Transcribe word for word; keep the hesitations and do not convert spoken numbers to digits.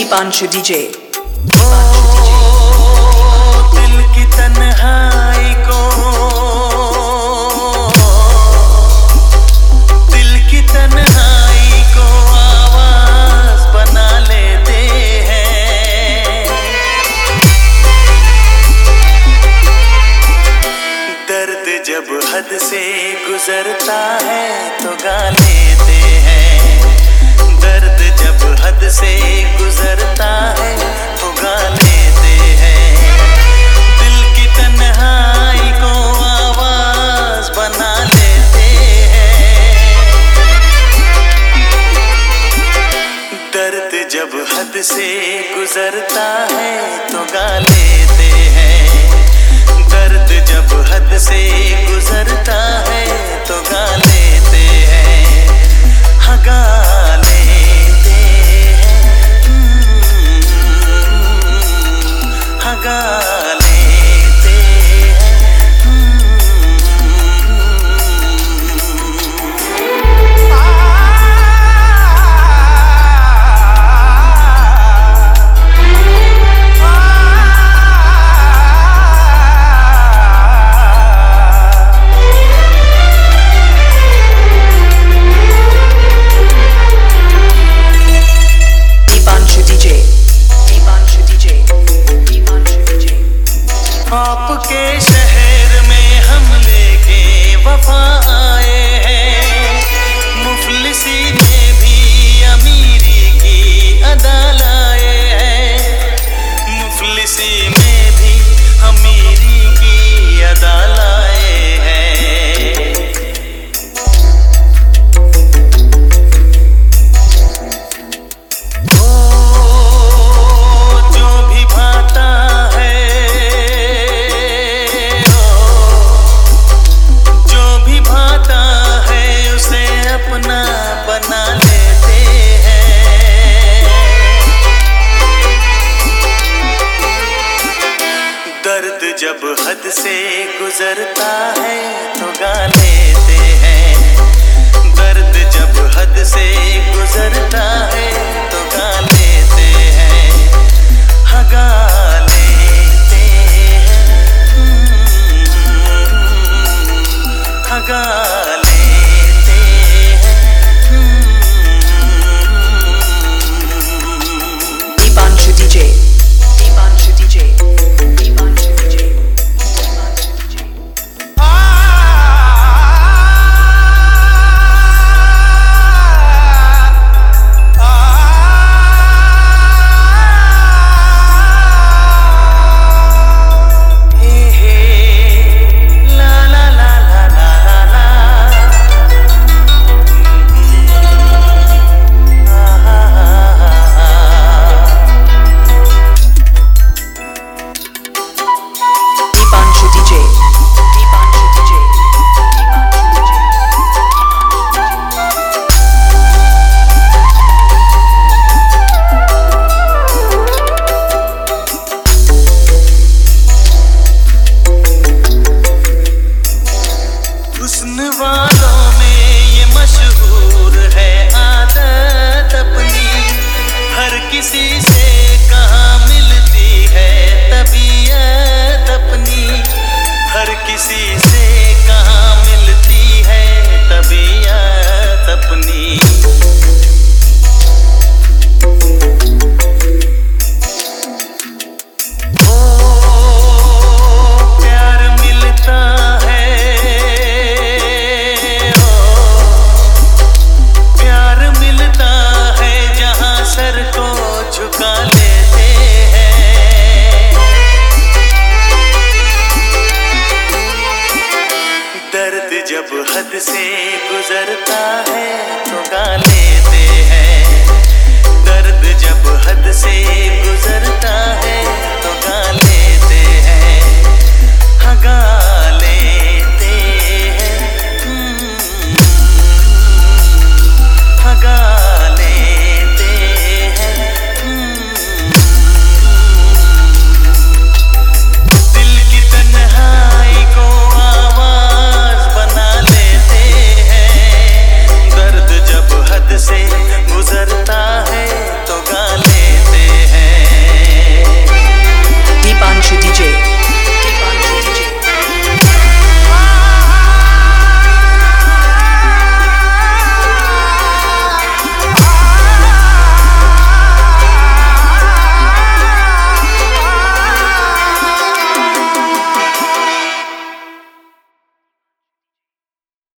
Deepanshu DJ. दिल की तन्हाई को दिल की तन्हाई को आवाज बना लेते हैं। दर्द जब हद से गुजरता है तो गा लेते हैं। दर्द जब हद से गुजरता है तो गा लेते हैं। दिल की तन्हाई को आवाज बना लेते हैं। दर्द जब हद से गुजरता है तो गा लेते हैं। दर्द जब हद से गुजरता है तो गा लेते हैं। हाँ गा लेते हैं, हाँ गा लेते आपके शहर में हम लेके वफा आए हैं। मुफलिसी में भी अमीरी की अदा लाए हैं। मुफलिसी में भी अमीरी की अदा लाए हैं। ओ जो भी भाता है, अपना बना लेते हैं। दर्द जब हद से गुजरता है तो गा लेते हैं।